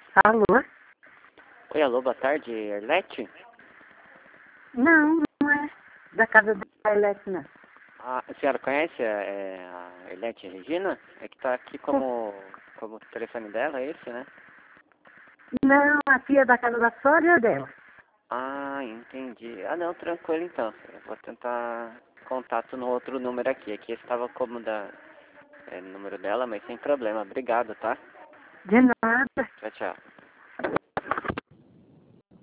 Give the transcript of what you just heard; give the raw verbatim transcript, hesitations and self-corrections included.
Alô? Oi, alô, boa tarde, Erlete? Não, não é da casa da Elete, não. Ah, a senhora conhece a, é, a Erlete Regina? É que tá aqui como, como o telefone dela, é esse, né? Não, aqui é da casa da sogra dela. Ah, entendi. Ah, não, tranquilo então. Eu vou tentar contato no outro número aqui. Aqui estava como da, é, número dela, mas sem problema. Obrigado, tá? De nada. Tchau, tchau.